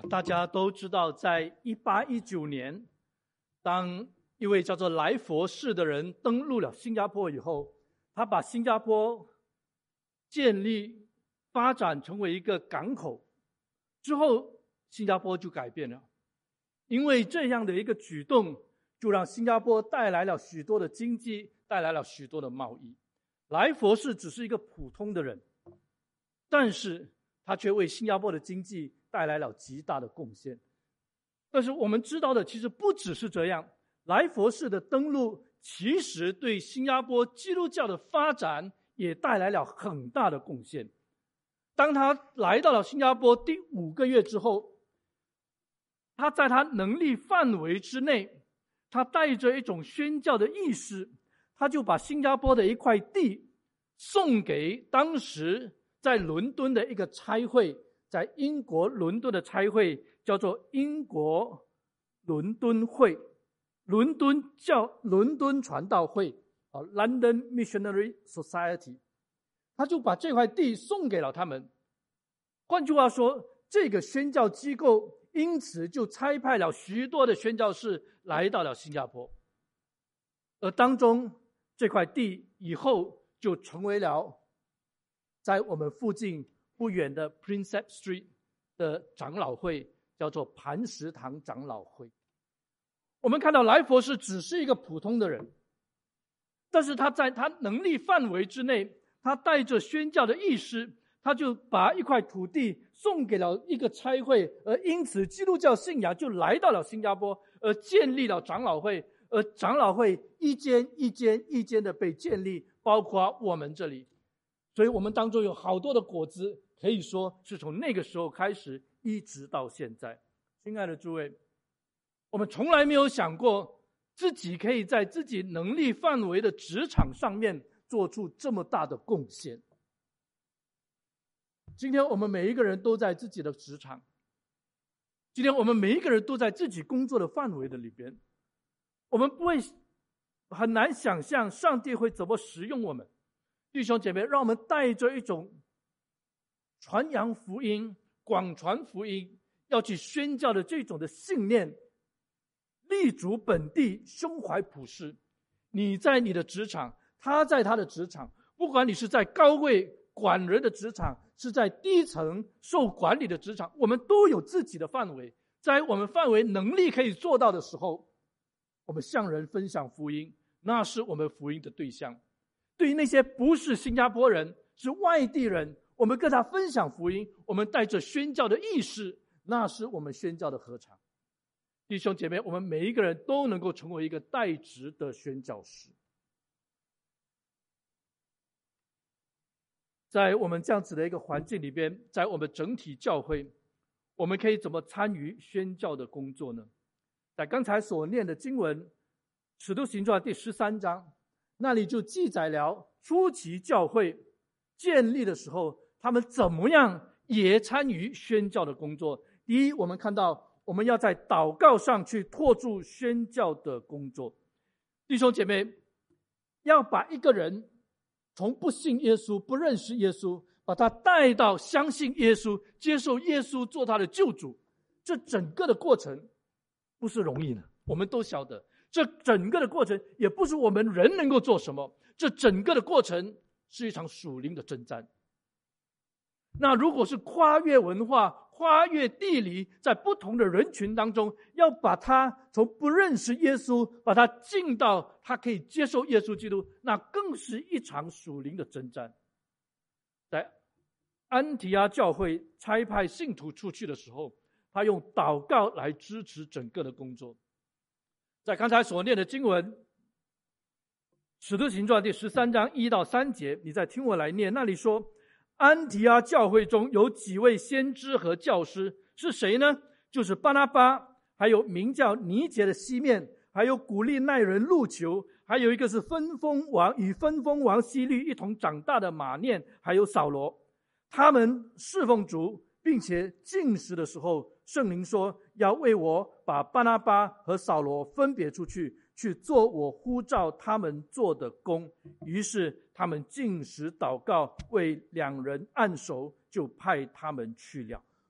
大家都知道，在1819年，当一位叫做莱佛士的人登陆了新加坡以后，他把新加坡建立发展成为一个港口之后，新加坡就改变了。因为这样的一个举动，就让新加坡带来了许多的经济，带来了许多的贸易。莱佛士只是一个普通的人，但是他却为新加坡的经济带来了极大的贡献。但是我们知道的其实不只是这样，莱佛士的登陆其实对新加坡基督教的发展也带来了很大的贡献。当他来到了新加坡第5个月之后，他在他能力范围之内，他带着一种宣教的意识，他就把新加坡的一块地送给当时在伦敦的一个差会，在英国伦敦的差会叫做英国伦敦会，伦敦传道会，London Missionary Society， 他就把这块地送给了他们。换句话说，这个宣教机构因此就差派了许多的宣教士来到了新加坡，而当中这块地以后就成为了在我们附近不远的 Prinsep Street 的长老会，叫做磐石堂长老会。我们看到莱佛士只是一个普通的人，但是他在他能力范围之内，他带着宣教的意识，他就把一块土地送给了一个差会，而因此基督教信仰就来到了新加坡，而建立了长老会，而长老会一间一间的被建立，包括我们这里。所以我们当中有好多的果子，可以说是从那个时候开始一直到现在。亲爱的诸位，我们从来没有想过自己可以在自己能力范围的职场上面做出这么大的贡献。今天我们每一个人都在自己的职场，今天我们每一个人都在自己工作的范围的里边，我们不会很难想象上帝会怎么使用我们。弟兄姐妹，让我们带着一种传扬福音、广传福音，要去宣教的这种的信念，立足本地，胸怀普世。你在你的职场，他在他的职场，不管你是在高位管人的职场，是在低层受管理的职场，我们都有自己的范围。在我们范围能力可以做到的时候，我们向人分享福音，那是我们福音的对象。对于那些不是新加坡人，是外地人，我们跟他分享福音，我们带着宣教的意识，那是我们宣教的合场。弟兄姐妹，我们每一个人都能够成为一个带职的宣教师。在我们这样子的一个环境里边，在我们整体教会，我们可以怎么参与宣教的工作呢？在刚才所念的经文《使徒行传》第13章，那里就记载了初期教会建立的时候，他们怎么样也参与宣教的工作。第一，我们看到我们要在祷告上去托住宣教的工作。弟兄姐妹，要把一个人从不信耶稣、不认识耶稣，把他带到相信耶稣、接受耶稣做他的救主，这整个的过程不是容易的。我们都晓得，这整个的过程也不是我们人能够做什么，这整个的过程是一场属灵的征战。那如果是跨越文化、跨越地理，在不同的人群当中，要把他从不认识耶稣，把他进到他可以接受耶稣基督，那更是一场属灵的征战。在安提阿教会差派信徒出去的时候，他用祷告来支持整个的工作。在刚才所念的经文使徒行传第13章1到3节，你再听我来念。那里说，安提阿教会中有几位先知和教师，是谁呢？就是巴拿巴，还有名叫尼结的西面，还有古利奈人路求，还有一个是与分封王希律一同长大的马念，还有扫罗。他们侍奉主，并且禁食的时候，圣灵说要为我把巴拿巴和扫罗分别出去，去做我呼召他们做的工。于是他们禁食祷告，为2人按手，就派他们去了。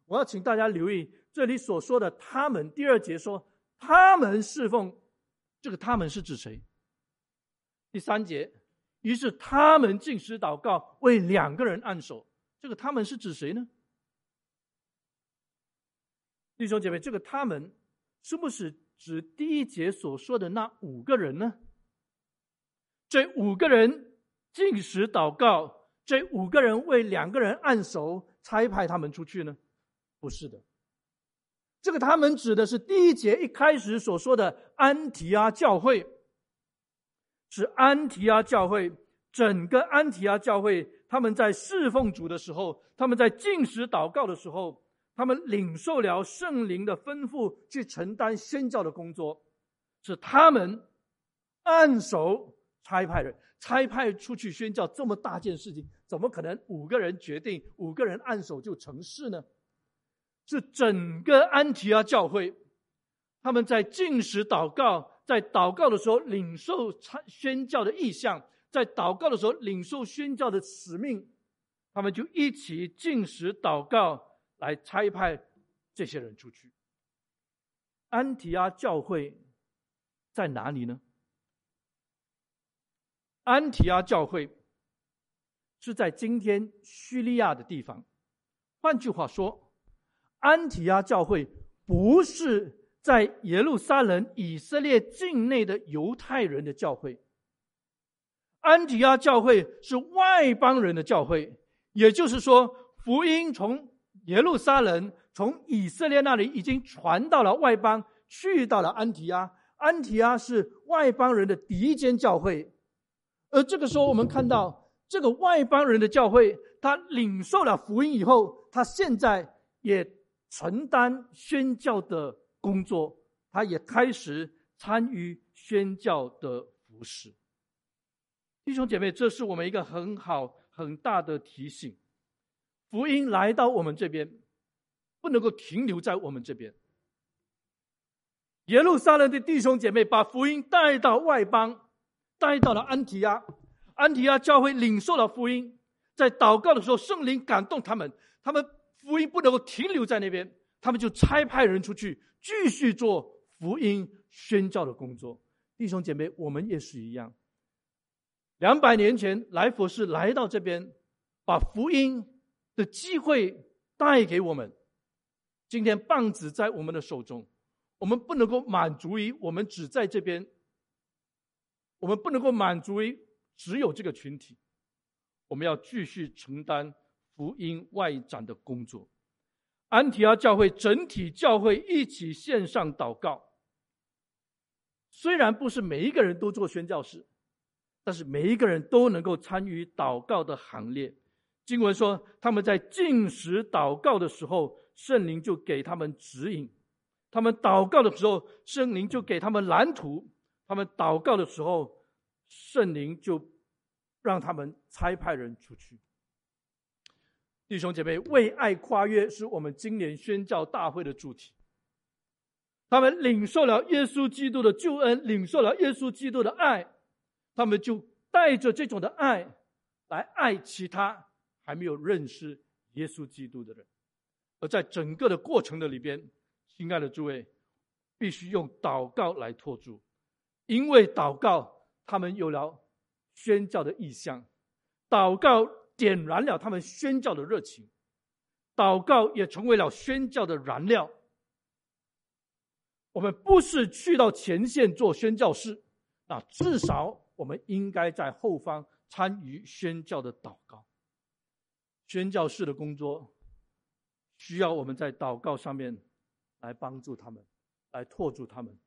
我要请大家留意这里所说的他们，第2节说他们侍奉，这个他们是指谁？第3节，于是他们禁食祷告，为2个人按手，这个他们是指谁呢？弟兄姐妹，这个他们是不是指第1节所说的那5个人呢？这5个人禁食祷告，这5个人为2个人按手，差派他们出去呢？不是的，这个他们指的是第1节一开始所说的安提阿教会，是安提阿教会，整个安提阿教会，他们在侍奉主的时候，他们在禁食祷告的时候，他们领受了圣灵的吩咐，去承担宣教的工作，是他们按手差派人，差派出去宣教。这么大件事情，怎么可能5个人决定，5个人按手就成事呢？是整个安提阿教会，他们在禁食祷告，在祷告的时候领受宣教的意向，在祷告的时候领受宣教的使命，他们就一起禁食祷告，来差派这些人出去。安提阿教会在哪里呢？安提阿教会是在今天叙利亚的地方。换句话说，安提阿教会不是在耶路撒冷以色列境内的犹太人的教会，安提阿教会是外邦人的教会，也就是说，福音从耶路撒冷，从以色列那里已经传到了外邦，去到了安提阿。安提阿是外邦人的第一间教会，而这个时候我们看到这个外邦人的教会，他领受了福音以后，他现在也承担宣教的工作，他也开始参与宣教的服事。弟兄姐妹，这是我们一个很好很大的提醒，福音来到我们这边，不能够停留在我们这边。耶路撒冷的弟兄姐妹把福音带到外邦，带到了安提阿，安提阿教会领受了福音，在祷告的时候圣灵感动他们，他们福音不能够停留在那边，他们就差派人出去继续做福音宣教的工作。弟兄姐妹，我们也是一样，200年前来佛士来到这边，把福音的机会带给我们。今天棒子在我们的手中，我们不能够满足于我们只在这边，我们不能够满足于只有这个群体，我们要继续承担福音外展的工作。安提阿教会整体教会一起线上祷告，虽然不是每一个人都做宣教士，但是每一个人都能够参与祷告的行列。经文说，他们在禁食祷告的时候，圣灵就给他们指引；他们祷告的时候，圣灵就给他们蓝图；他们祷告的时候，圣灵就让他们差派人出去。弟兄姐妹，为爱跨越是我们今年宣教大会的主题。他们领受了耶稣基督的救恩，领受了耶稣基督的爱，他们就带着这种的爱来爱其他还没有认识耶稣基督的人。而在整个的过程的里边，亲爱的诸位，必须用祷告来托住，因为祷告他们有了宣教的意向，祷告点燃了他们宣教的热情，祷告也成为了宣教的燃料。我们不是去到前线做宣教士，那至少我们应该在后方参与宣教的祷告。宣教士的工作需要我们在祷告上面来帮助他们，来托住他们。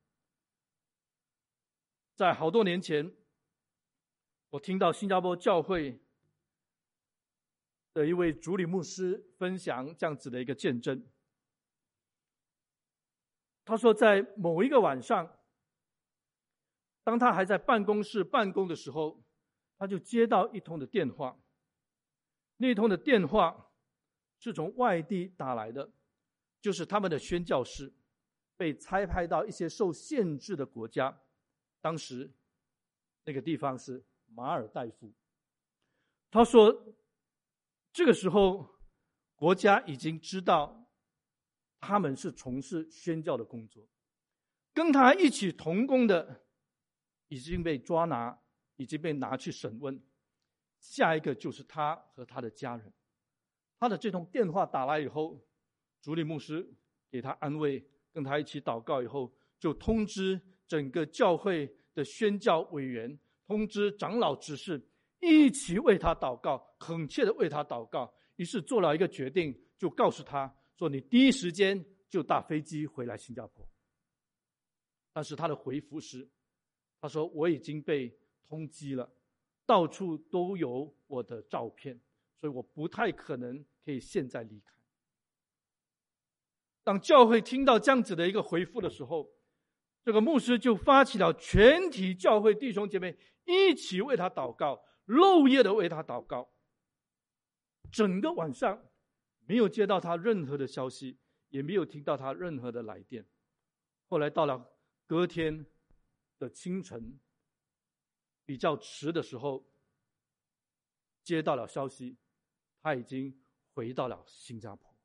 在好多年前，我听到新加坡教会的一位主理牧师分享这样子的一个见证。他说，在某一个晚上，当他还在办公室办公的时候，他就接到一通的电话。那通的电话是从外地打来的，就是他们的宣教士被差派到一些受限制的国家，当时那个地方是马尔代夫。他说，这个时候国家已经知道他们是从事宣教的工作。跟他一起同工的已经被抓拿，已经被拿去审问。下一个就是他和他的家人。他的这通电话打来以后，主理牧师给他安慰，跟他一起祷告以后，就通知整个教会的宣教委员，通知长老执事，一起为他祷告，恳切的为他祷告。于是做了一个决定，就告诉他说，你第一时间就搭飞机回来新加坡。但是他的回复是，他说我已经被通缉了，到处都有我的照片，所以我不太可能可以现在离开。当教会听到这样子的一个回复的时候，这个牧师就发起了全体教会弟兄姐妹一起为他祷告，漏夜的为他祷告。整个晚上没有接到他任何的消息，也没有听到他任何的来电。后来到了隔天的清晨，比较迟的时候，接到了消息，他已经回到了新加坡。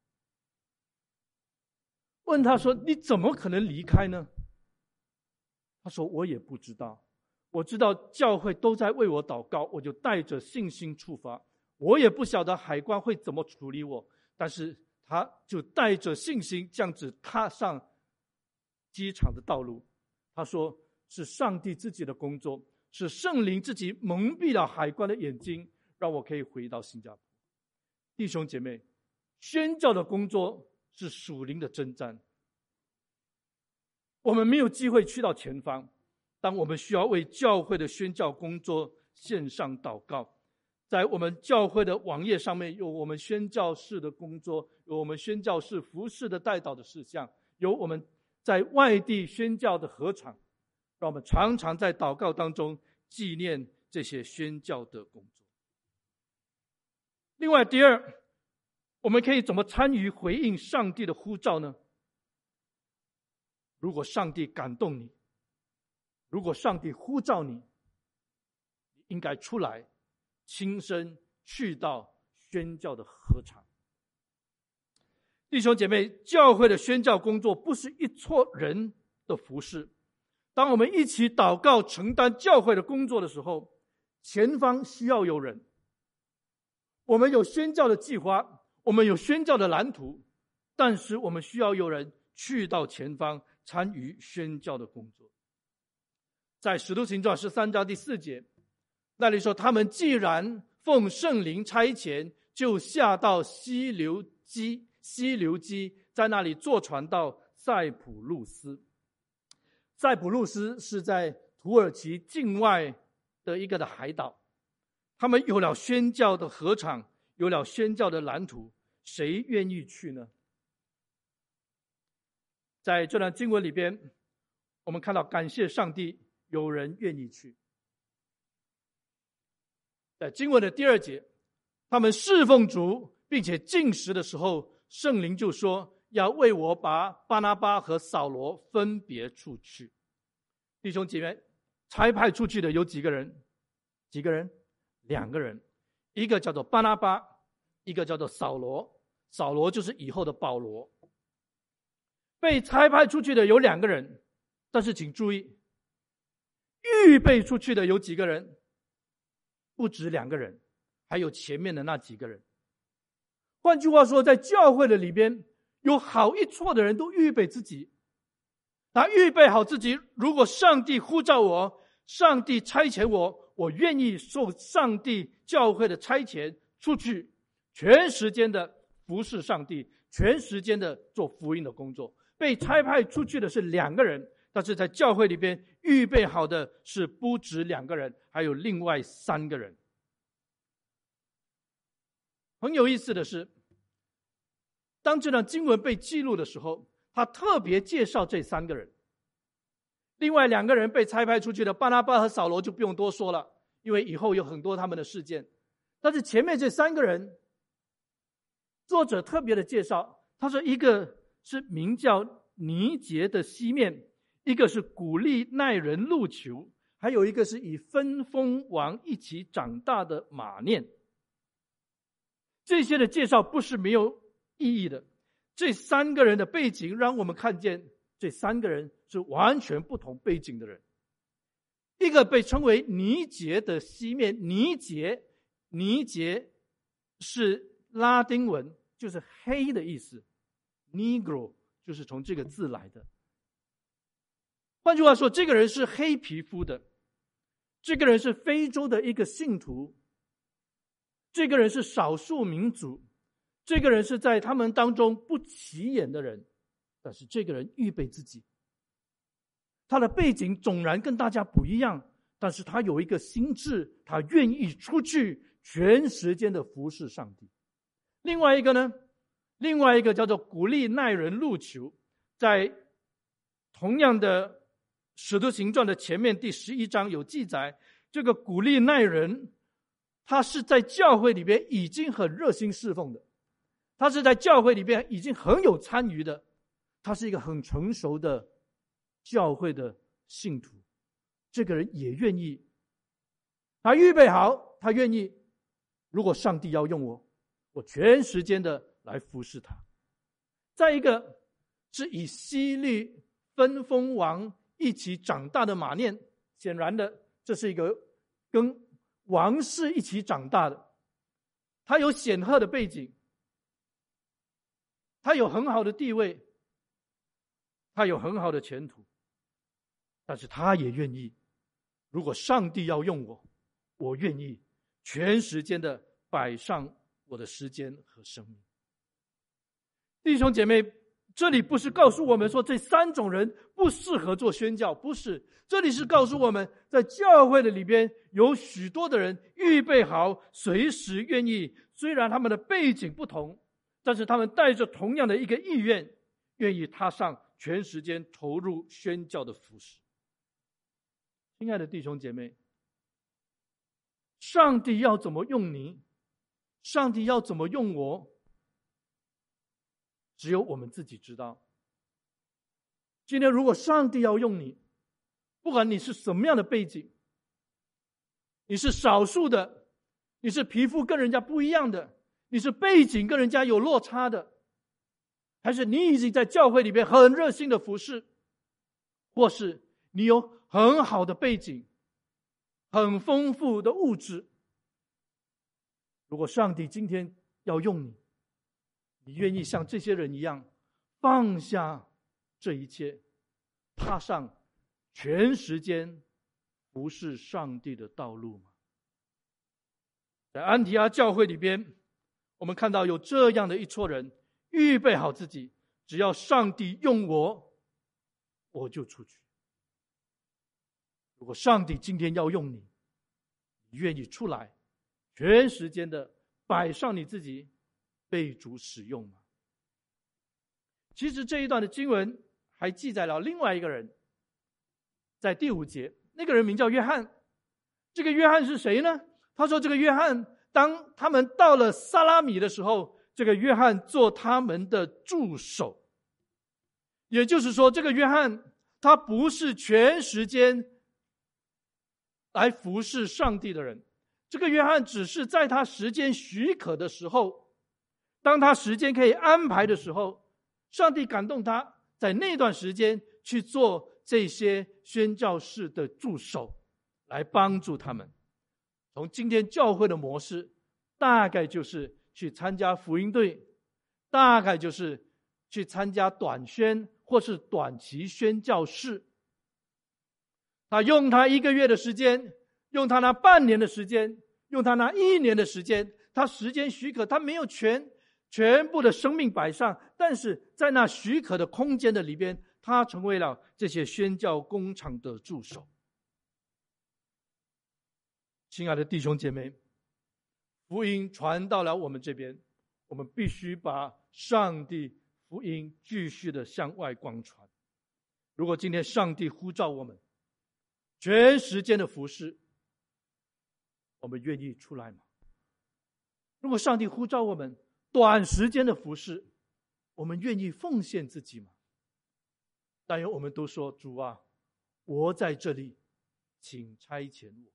问他说，你怎么可能离开呢？他说，我也不知道，我知道教会都在为我祷告，我就带着信心出发。我也不晓得海关会怎么处理我，但是他就带着信心这样子踏上机场的道路。他说，是上帝自己的工作，是圣灵自己蒙蔽了海关的眼睛，让我可以回到新加坡。弟兄姐妹，宣教的工作是属灵的征战。我们没有机会去到前方，当我们需要为教会的宣教工作献上祷告。在我们教会的网页上面有我们宣教士的工作，有我们宣教士服事的代祷的事项，有我们在外地宣教的合场，让我们常常在祷告当中纪念这些宣教的工作。另外，第二，我们可以怎么参与回应上帝的呼召呢？如果上帝感动你，如果上帝呼召你，应该出来亲身去到宣教的合场。弟兄姐妹，教会的宣教工作不是一撮人的服事。当我们一起祷告承担教会的工作的时候，前方需要有人。我们有宣教的计划，我们有宣教的蓝图，但是我们需要有人去到前方参与宣教的工作。在使徒行传13章第4节，那里说，他们既然奉圣灵差遣，就下到西流基，在那里坐船到塞浦路斯。塞浦路斯是在土耳其境外的一个的海岛。他们有了宣教的合场，有了宣教的蓝图，谁愿意去呢？在这段经文里边，我们看到感谢上帝，有人愿意去。在经文的第2节，他们侍奉主并且禁食的时候，圣灵就说要为我把巴拿巴和扫罗分别出去。弟兄姐妹，差派出去的有几个人？2个人，一个叫做巴拿巴，一个叫做扫罗。扫罗就是以后的保罗。被差派出去的有2个人，但是请注意，预备出去的有几个人？不止2个人，还有前面的那几个人。换句话说，在教会的里边，有好一撮的人都预备自己。他预备好自己，如果上帝呼召我，上帝差遣我，我愿意受上帝教会的差遣出去，全时间的服侍上帝，全时间的做福音的工作。被差派出去的是2个人，但是在教会里边预备好的是不止2个人，还有另外3个人。很有意思的是，当这段经文被记录的时候，他特别介绍这3个人。另外2个人被差派出去的巴拿巴和扫罗就不用多说了，因为以后有很多他们的事件。但是前面这3个人，作者特别的介绍，他说一个是名叫尼结的西面，一个是古利奈人路求，还有一个是与分封王一起长大的马念。这些的介绍不是没有意义的， 这三个人的背景让我们看见这三个人是完全不同背景的人。一个被称为尼结的西面，尼结是拉丁文，就是黑的意思， Negro 就是从这个字来的。换句话说，这个人是黑皮肤的，这个人是非洲的一个信徒，这个人是少数民族，这个人是在他们当中不起眼的人，但是这个人预备自己，他的背景纵然跟大家不一样，但是他有一个心志，他愿意出去全时间的服侍上帝。另外一个呢，另外一个叫做古利奈人路求，在同样的使徒行传的前面第11章有记载，这个古利奈人他是在教会里边已经很热心侍奉的，他是在教会里边已经很有参与的，他是一个很成熟的教会的信徒。这个人也愿意，他预备好，他愿意，如果上帝要用我，我全时间的来服侍他。再一个是以希律分封王一起长大的马念，显然的，这是一个跟王室一起长大的，他有显赫的背景，他有很好的地位，他有很好的前途，但是他也愿意，如果上帝要用我，我愿意全时间的摆上我的时间和生命。弟兄姐妹，这里不是告诉我们说这三种人不适合做宣教，不是，这里是告诉我们在教会的里边有许多的人预备好，随时愿意，虽然他们的背景不同，但是他们带着同样的一个意愿，愿意踏上全时间投入宣教的服事。亲爱的弟兄姐妹，上帝要怎么用你，上帝要怎么用我，只有我们自己知道。今天如果上帝要用你，不管你是什么样的背景，你是少数的，你是皮肤跟人家不一样的，你是背景跟人家有落差的，还是你已经在教会里边很热心的服侍，或是你有很好的背景，很丰富的物质，如果上帝今天要用你，你愿意像这些人一样放下这一切，踏上全时间服侍上帝的道路吗？在安提阿教会里边，我们看到有这样的一撮人，预备好自己，只要上帝用我，我就出去。如果上帝今天要用你，你愿意出来全时间的摆上你自己，被主使用吗？其实这一段的经文还记载了另外一个人，在第5节，那个人名叫约翰。这个约翰是谁呢？他说这个约翰，当他们到了撒拉米的时候，这个约翰做他们的助手。也就是说，这个约翰他不是全时间来服侍上帝的人，这个约翰只是在他时间许可的时候，当他时间可以安排的时候，上帝感动他在那段时间去做这些宣教士的助手，来帮助他们。从今天教会的模式，大概就是去参加福音队，大概就是去参加短宣或是短期宣教士。他用他1个月的时间，用他那半年的时间，用他那1年的时间，他时间许可，他没有全部的生命摆上，但是在那许可的空间的里边，他成为了这些宣教工厂的助手。亲爱的弟兄姐妹，福音传到了我们这边，我们必须把上帝福音继续的向外广传。如果今天上帝呼召我们全时间的服事，我们愿意出来吗？如果上帝呼召我们短时间的服事，我们愿意奉献自己吗？但愿我们都说，主啊，我在这里，请差遣我。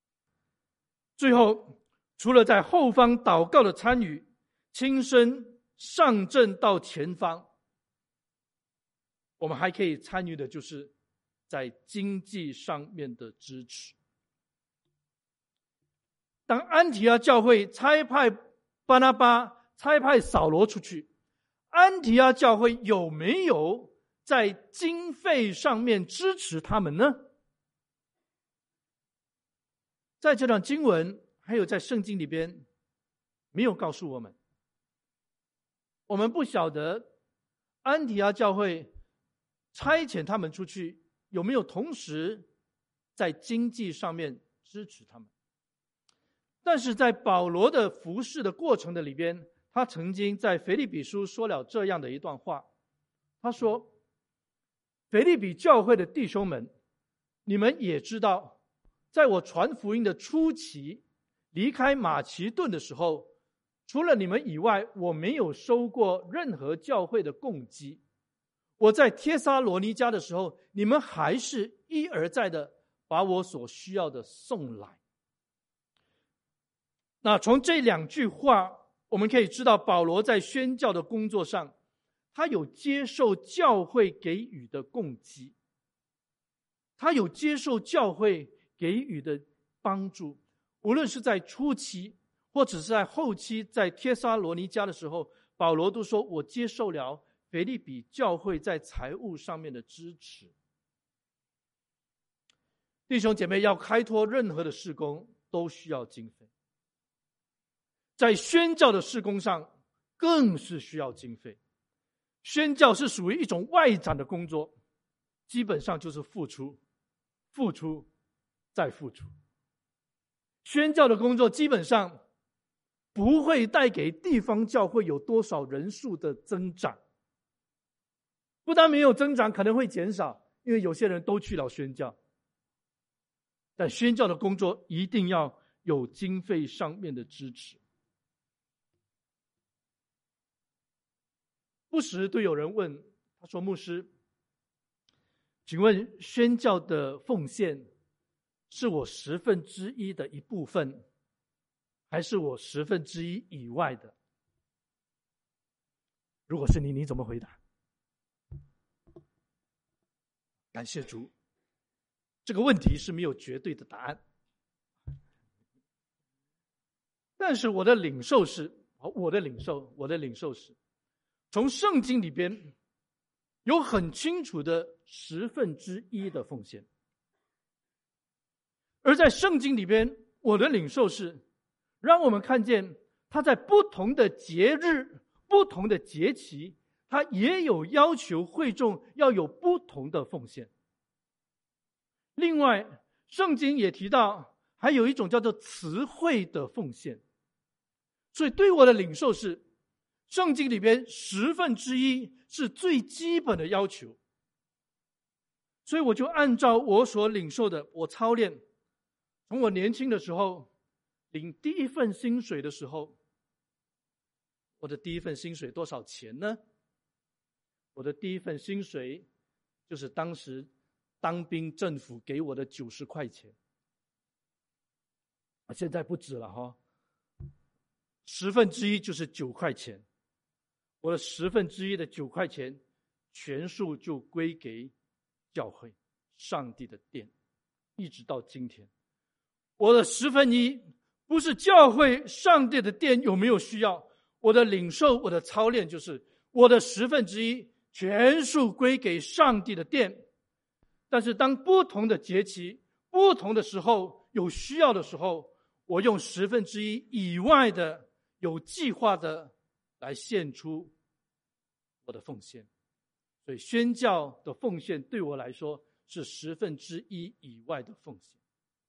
最后，除了在后方祷告的参与，亲身上阵到前方。我们还可以参与的就是在经济上面的支持。当安提阿教会差派巴拿巴、差派扫罗出去，安提阿教会有没有在经费上面支持他们呢？在这段经文还有在圣经里边没有告诉我们，我们不晓得安提阿教会差遣他们出去有没有同时在经济上面支持他们。但是在保罗的服事的过程的里边，他曾经在腓立比书说了这样的一段话，他说，腓立比教会的弟兄们，你们也知道，在我传福音的初期，离开马其顿的时候，除了你们以外，我没有收过任何教会的供给。我在帖撒罗尼迦的时候，你们还是一而再的把我所需要的送来。那从这两句话，我们可以知道保罗在宣教的工作上，他有接受教会给予的供给，他有接受教会给予的帮助，无论是在初期或者是在后期，在帖撒罗尼迦的时候，保罗都说，我接受了腓立比教会在财务上面的支持。弟兄姐妹，要开拓任何的事工都需要经费，在宣教的事工上更是需要经费。宣教是属于一种外展的工作，基本上就是付出再付出。宣教的工作基本上不会带给地方教会有多少人数的增长，不但没有增长，可能会减少，因为有些人都去了宣教。但宣教的工作一定要有经费上面的支持。不时都有人问，他说，牧师，请问宣教的奉献是我1/10的一部分，还是我1/10以外的？如果是你，你怎么回答？感谢主，这个问题是没有绝对的答案。但是我的领受是，从圣经里边有很清楚的1/10的奉献。而在圣经里边，我的领受是让我们看见他在不同的节日、不同的节期，他也有要求会众要有不同的奉献。另外，圣经也提到还有一种叫做慈惠的奉献。所以对我的领受是，圣经里边1/10是最基本的要求。所以我就按照我所领受的，我操练，从我年轻的时候领第一份薪水的时候，我的第一份薪水多少钱呢？我的第一份薪水就是当时当兵政府给我的90块钱，现在不止了哈，1/10就是9块钱。我的1/10的9块钱，全数就归给教会，上帝的殿，一直到今天。我的1/10不是教会上帝的殿有没有需要，我的领受，我的操练就是我的1/10全数归给上帝的殿。但是当不同的节期、不同的时候有需要的时候，我用1/10以外的有计划的来献出我的奉献。所以宣教的奉献对我来说是1/10以外的奉献。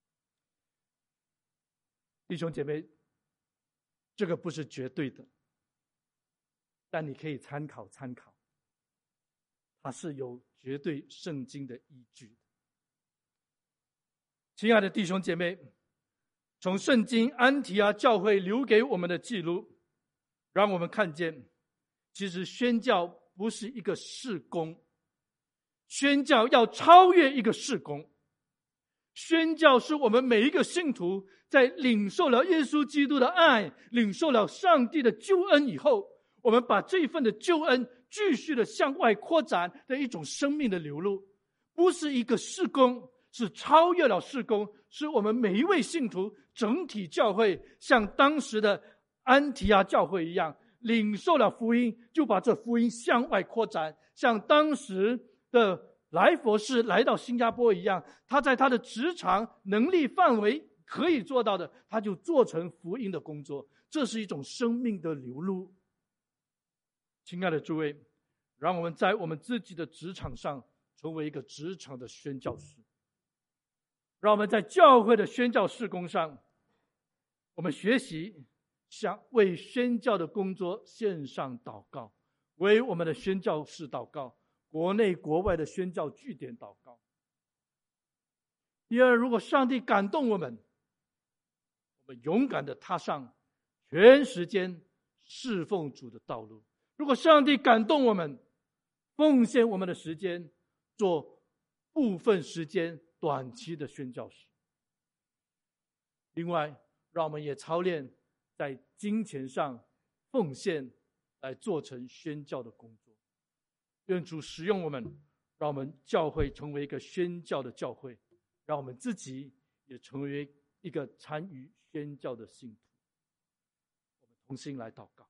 弟兄姐妹，这个不是绝对的，但你可以参考参考，它是有绝对圣经的依据的。亲爱的弟兄姐妹，从圣经安提阿教会留给我们的记录，让我们看见，其实宣教不是一个事工，宣教要超越一个事工。宣教是我们每一个信徒在领受了耶稣基督的爱，领受了上帝的救恩以后， 我们把这份的救恩继续的向外扩展的一种生命的流露，不是一个事工，是超越了事工，是我们每一位信徒整体教会像当时的安提阿教会一样，领受了福音，就把这福音向外扩展，像当时的来佛士来到新加坡一样，他在他的职场能力范围可以做到的，他就做成福音的工作，这是一种生命的流露。亲爱的诸位，让我们在我们自己的职场上成为一个职场的宣教士，让我们在教会的宣教事工上，我们学习想为宣教的工作献上祷告，为我们的宣教士祷告，国内国外的宣教据点祷告。第二，如果上帝感动我们勇敢地踏上全时间侍奉主的道路。如果上帝感动我们，奉献我们的时间，做部分时间短期的宣教士。另外，让我们也操练在金钱上奉献，来做成宣教的工作。愿主使用我们，让我们教会成为一个宣教的教会，让我们自己也成为一个参与宣教的信徒。我们同心来祷告。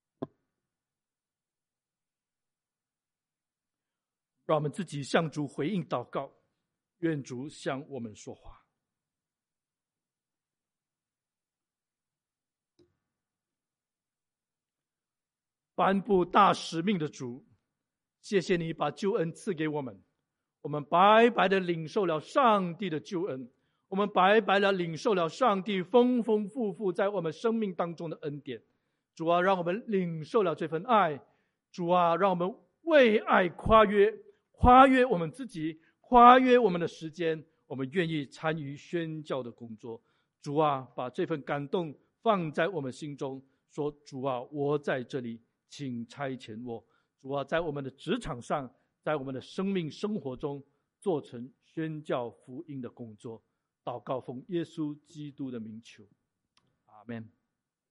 让我们自己向主回应祷告，愿主向我们说话。颁布大使命的主，谢谢你把救恩赐给我们，我们白白的领受了上帝的救恩，我们白白的领受了上帝丰丰富富在我们生命当中的恩典。主啊，让我们领受了这份爱。主啊，让我们为爱跨越我们自己，跨越我们的时间，我们愿意参与宣教的工作。主啊，把这份感动放在我们心中，说主啊，我在这里，请差遣我。主啊，在我们的职场上，在我们的生命生活中，做成宣教福音的工作。祷告奉耶稣基督的名求，阿们。